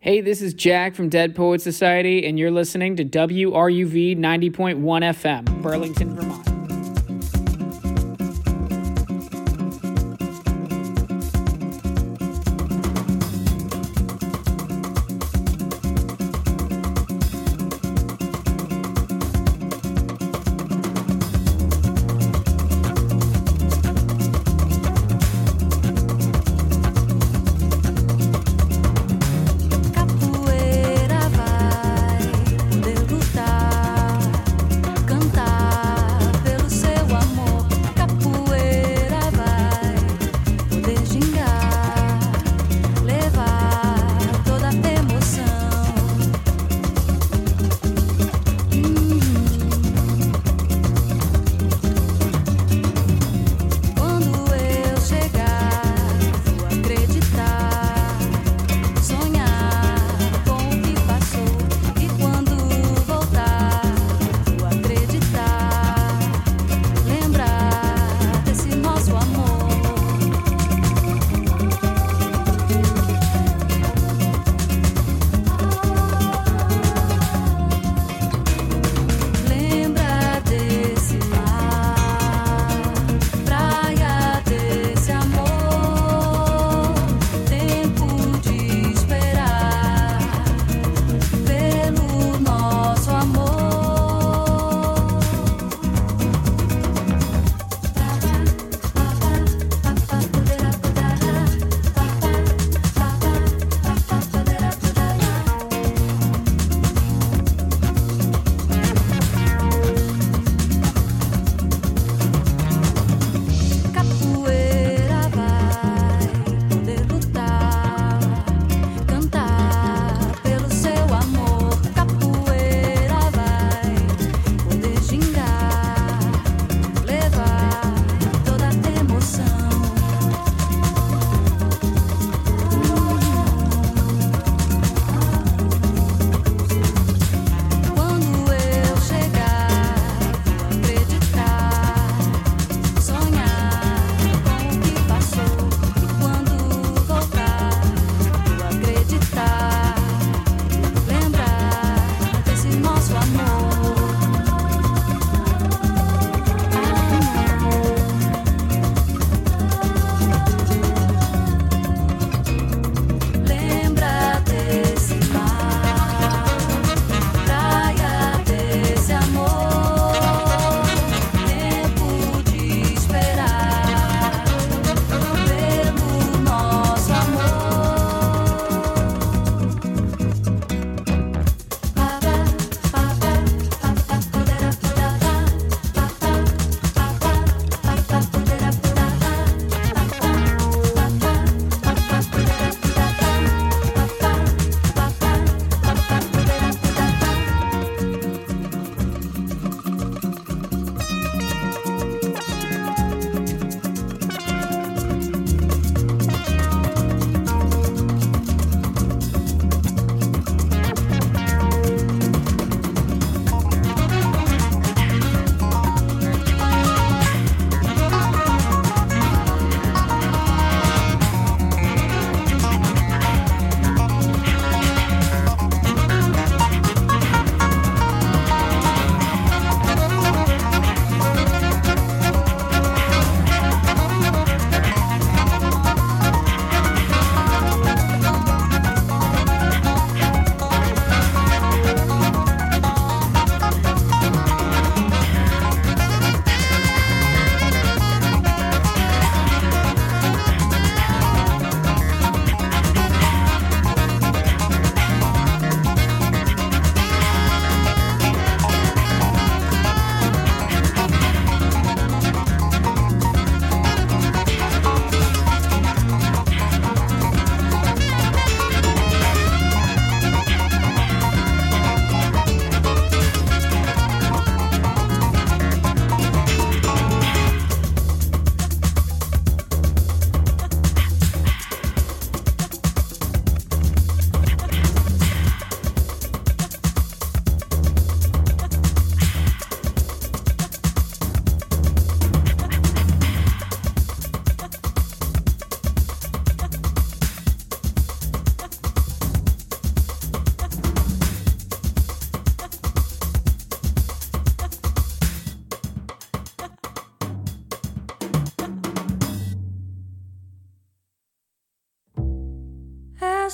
Hey, this is Jack from Dead Poet Society, and you're listening to WRUV 90.1 FM, Burlington, Vermont. Capoeira vai poder lutar, cantar.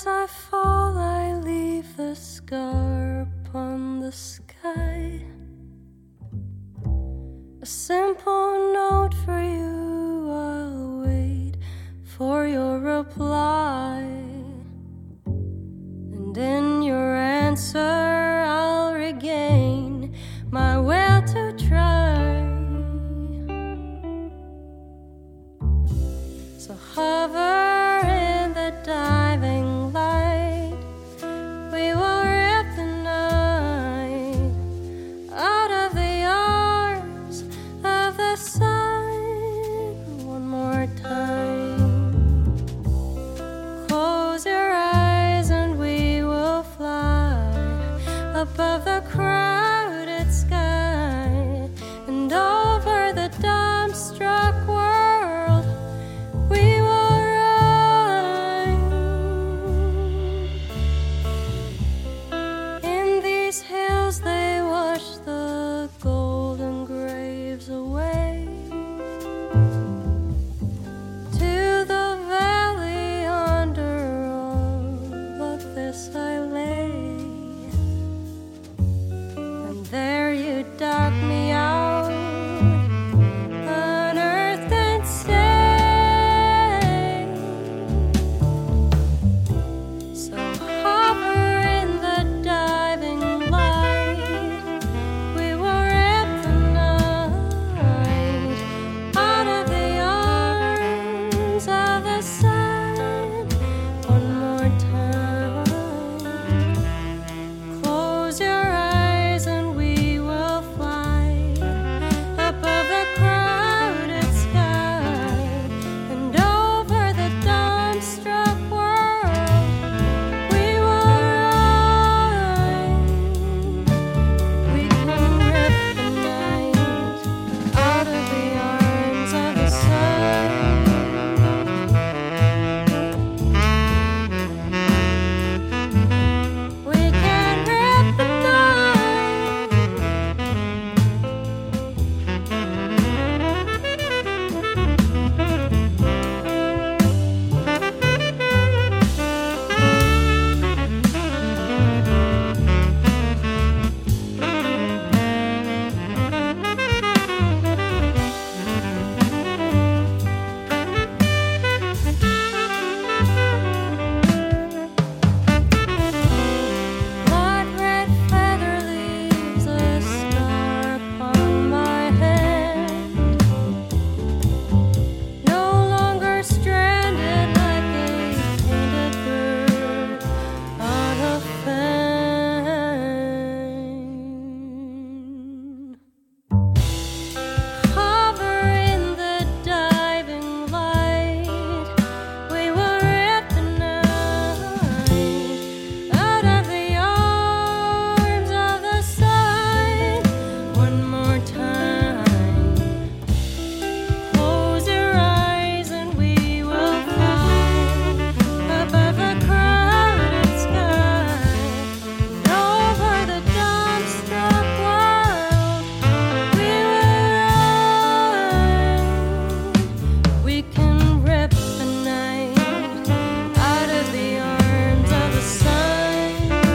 As I fall, I leave the scar upon the sky. A simple note for you, I'll wait for your reply. And in your answer, I'll regain my will to try. So hover in the diving light, we will rip the night out of the arms of the sun. One more time, close your eyes and we will fly above the crowded sky and over the dumbstruck world. We will run. In these hills they wash the golden graves away. To the valley under all of this I lay. And there you dug me out, unearthed and stay. So hover in the diving light, we will rip the night out of the arms of the sun. One more time, close your eyes and we will fly above the crowded sky and over the dumbstruck world. We will run. We can rip the night out of the arms of the sun. We can rip the night. Blood red feather leaves a scar upon my hand. No longer stranded like a painted bird on a fan. Hover in the diving light, we will rip the night out of the arms of the sun. One more time, close your eyes and we will fly above the crowded sky and over the dumbstruck world. We will run. We can rip the night out of the arms of the sun.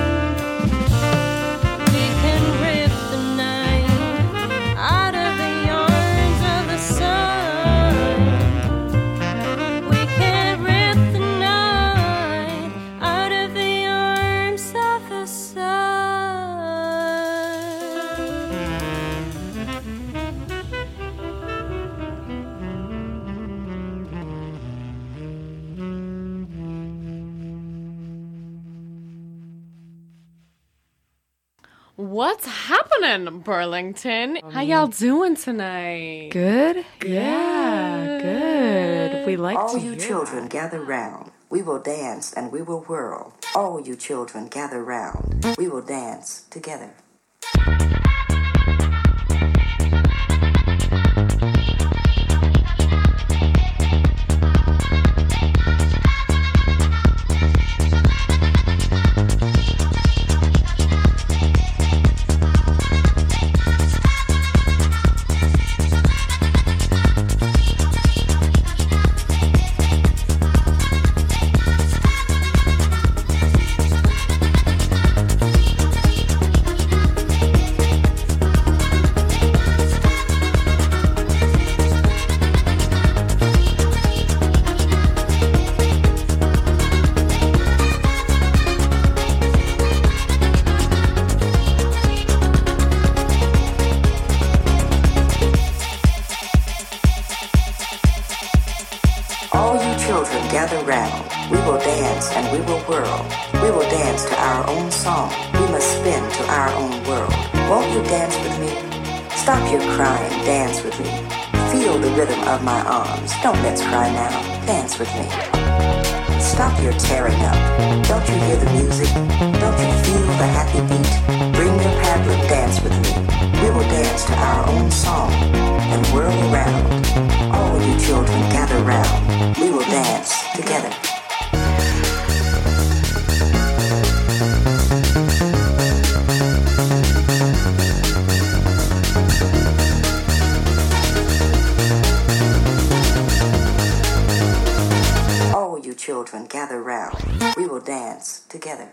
We can rip the night out of the arms of the sun. We can rip the night out of the arms of the What's happening, Burlington? How y'all doing tonight? Good? Yeah, good. We like All to you hear children gather round. We will dance and we will whirl. All you children gather round. We will dance together. All you children gather round. We will dance and we will whirl. We will dance to our own song. We must spin to our own world. Won't you dance with me? Stop your crying, dance with me. Feel the rhythm of my arms. Don't let's cry now. Dance with me. Stop your tearing up. Don't you hear the music? Don't you feel the happy beat? Bring your paddle, dance with me. We will dance to our own song and whirl around. All you children gather round. We will dance together. All you children gather round. We will dance together.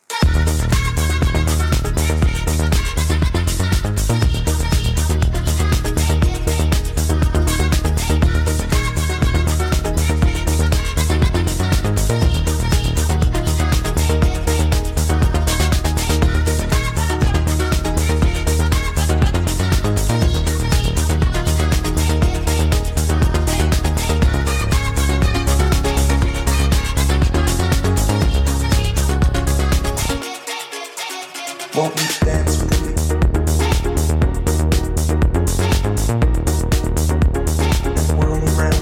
Won't you dance with me? And whirl around.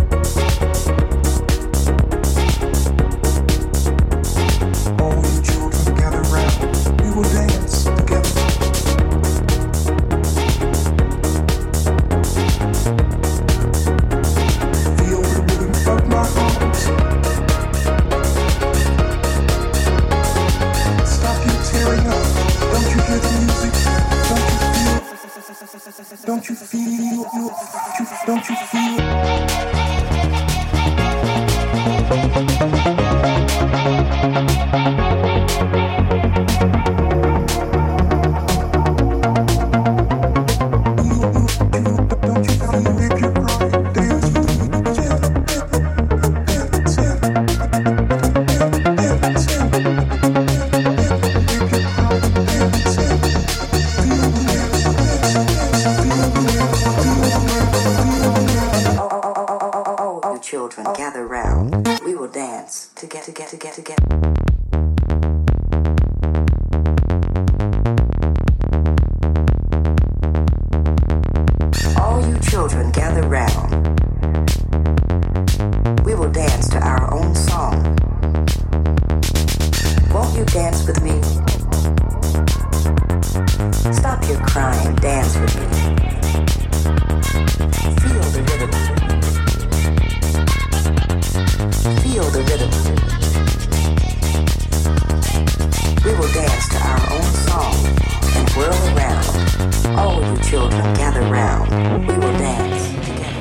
All you children gather round. We will dance together. Feel the rhythm of my arms. Stop you tearing up. Don't you hear the music? Don't you feel? Don't you feel? Don't you feel if you cry? Dance with me. All you children gather round. We will dance together. All you children gather round. We will dance to our own song. Won't you dance with me? Stop your crying, dance with me. Feel the rhythm. Feel the rhythm. We will dance to our own song and whirl around. All you children gather round. We will dance together.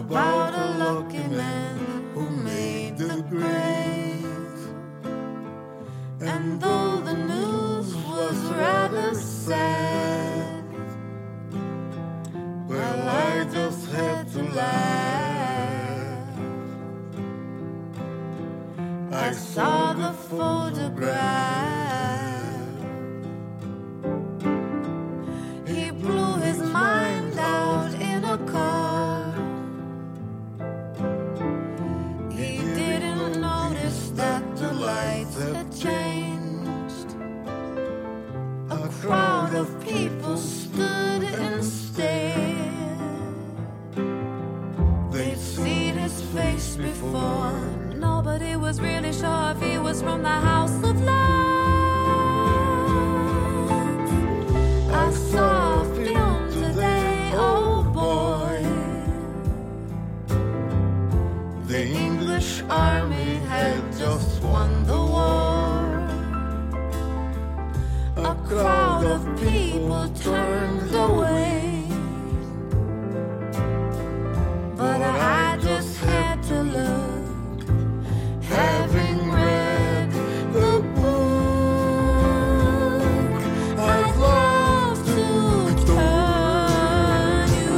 about a lucky man who made the grave. And though the news was rather sad, well, I just had to laugh. I saw the photograph. He blew his mind out in a car. He didn't notice that the lights had changed. A crowd of people stood and stared. They'd seen his face before. Nobody was really sure if he was from the House of Love. I saw a film today, oh boy. The English army had just won the war. A crowd of people turned away, but I just had to look, having read the book. I'd love to turn you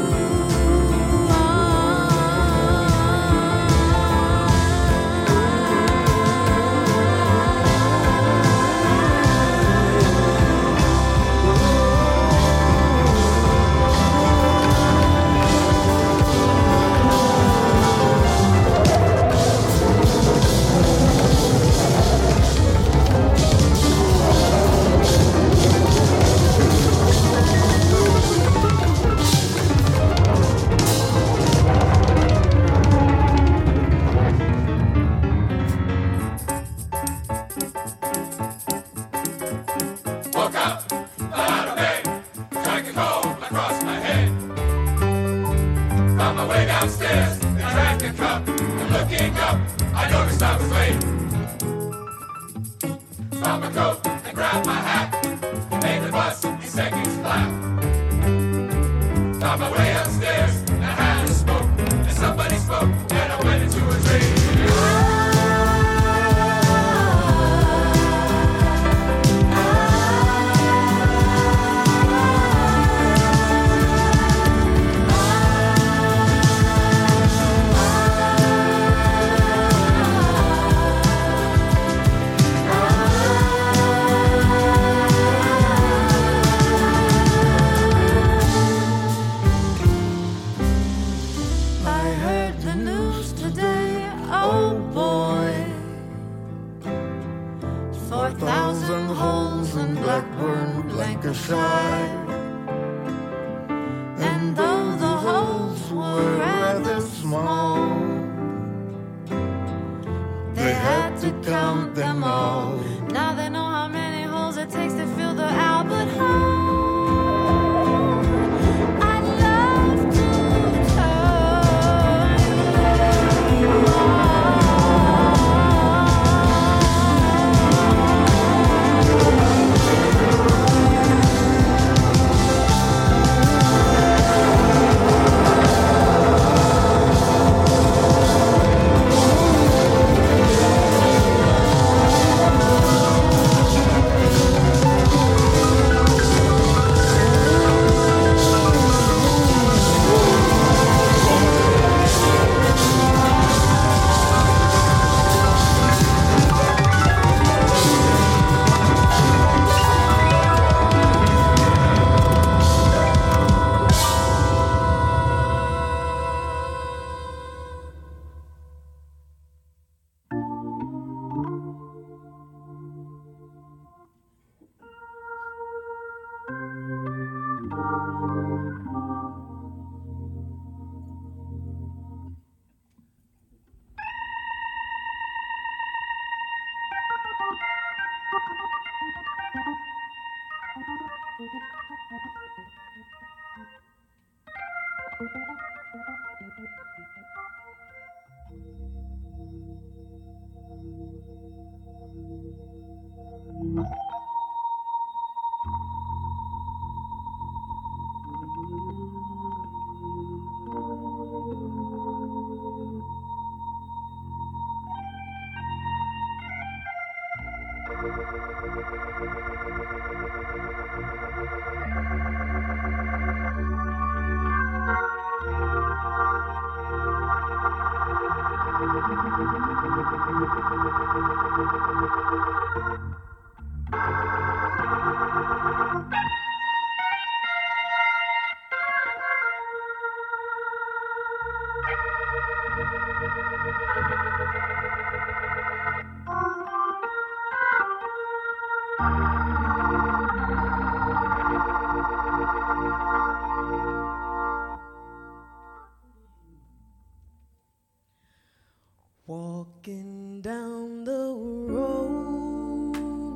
Walking down the road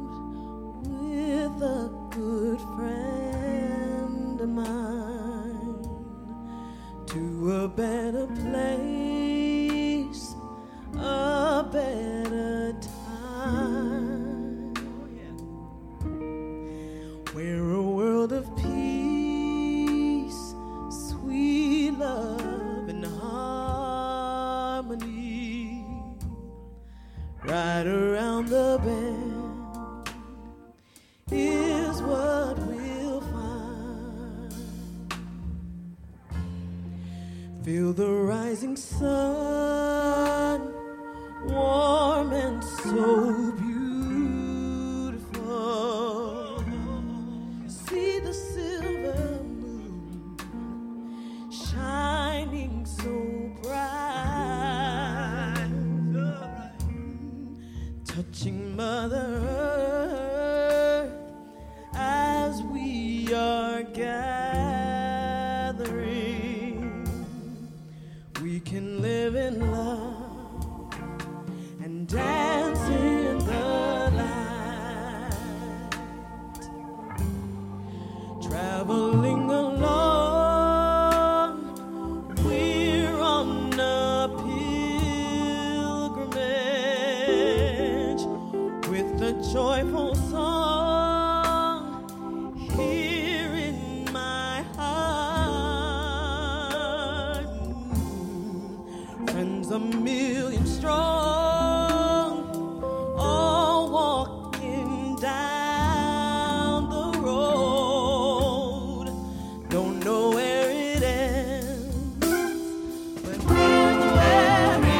with a good friend of mine to a better place, a better time, where a world of peace, sweet love and harmony. Right around the bend is what we'll find. Feel the rising sun, warm and so beautiful. See the silver moon shining so bright, touching Mother Earth as we are gathering. We can live in love and dance in the light, traveling along. We're on a pilgrimage with a joyful song here in my heart. Friends a million strong, all walking down the road. Don't know where it ends, but here's where it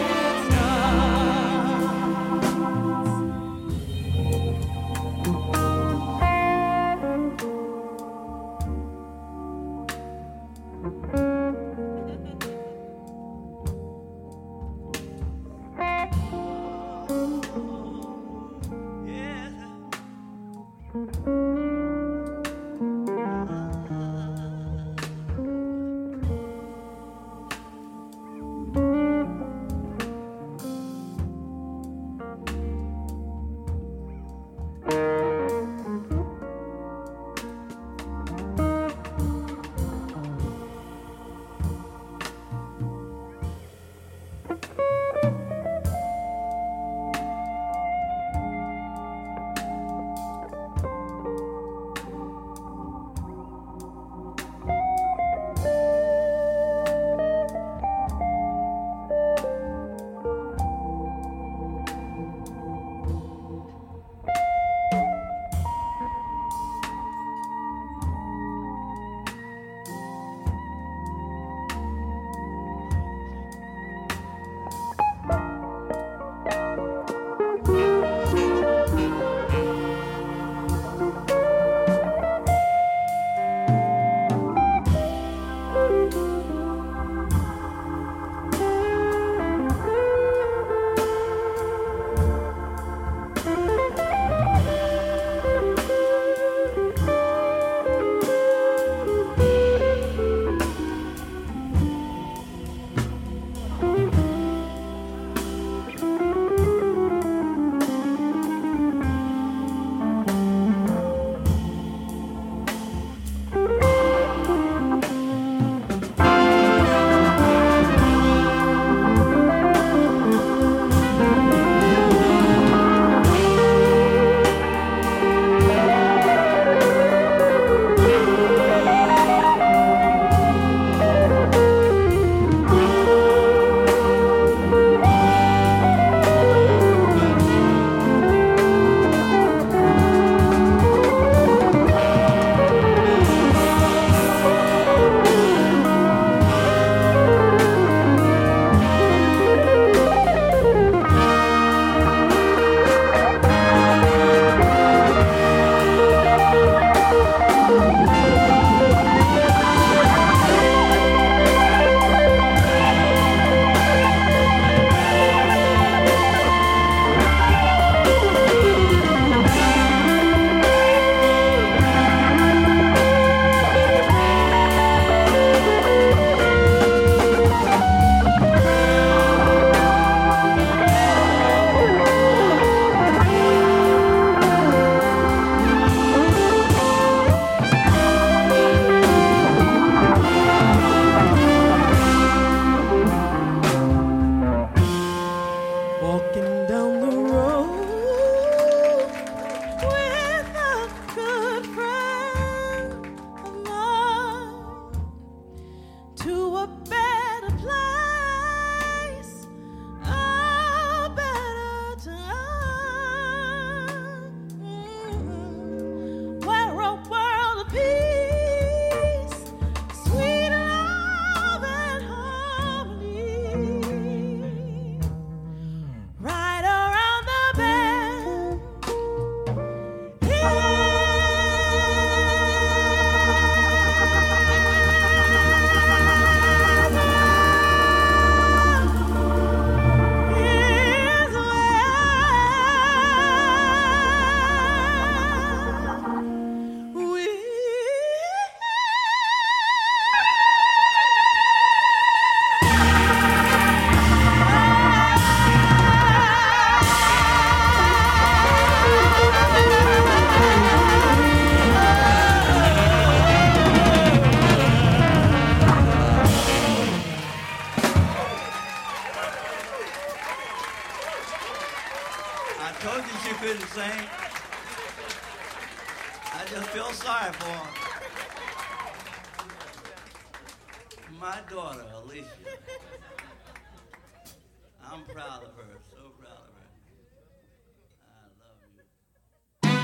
starts. Told you she couldn't sing. I just feel sorry for her. My daughter, Alicia. I'm proud of her, so proud of her. I love you.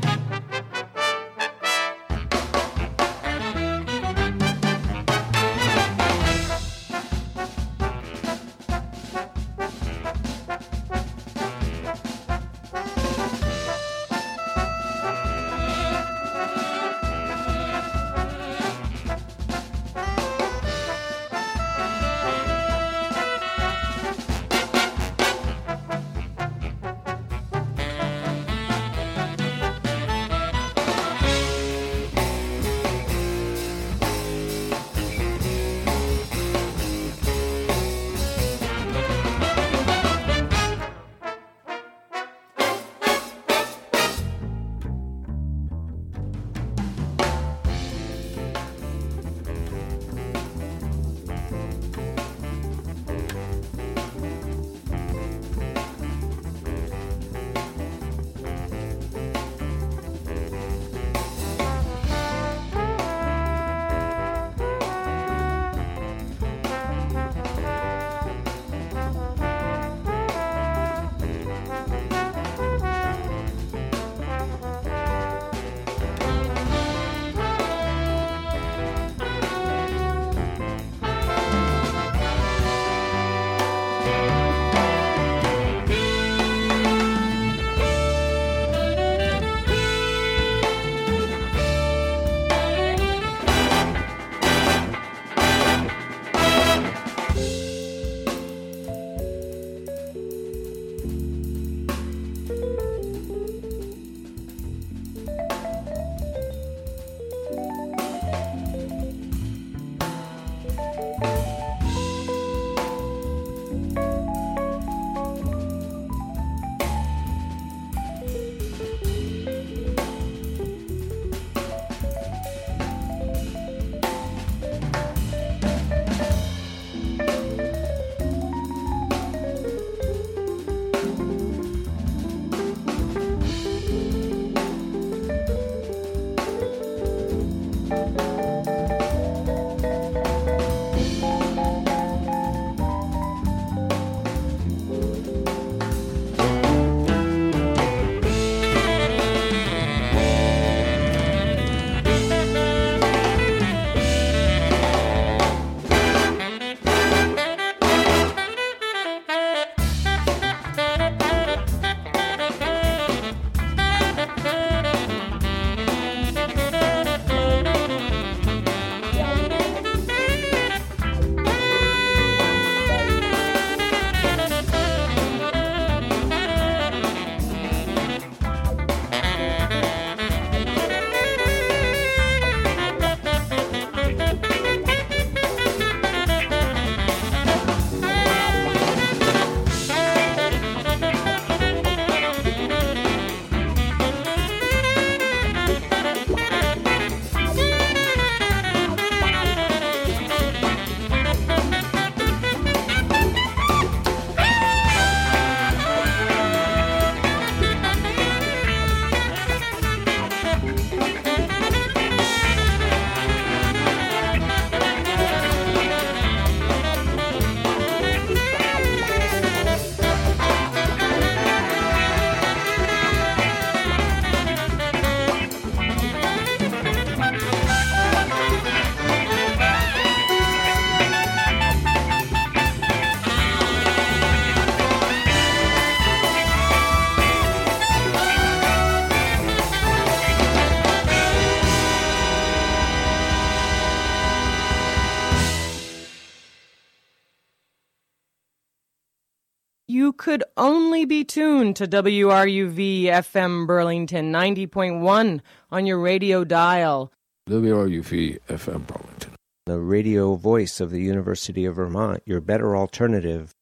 You could only be tuned to WRUV FM Burlington 90.1 on your radio dial. WRUV FM Burlington. The radio voice of the University of Vermont, your better alternative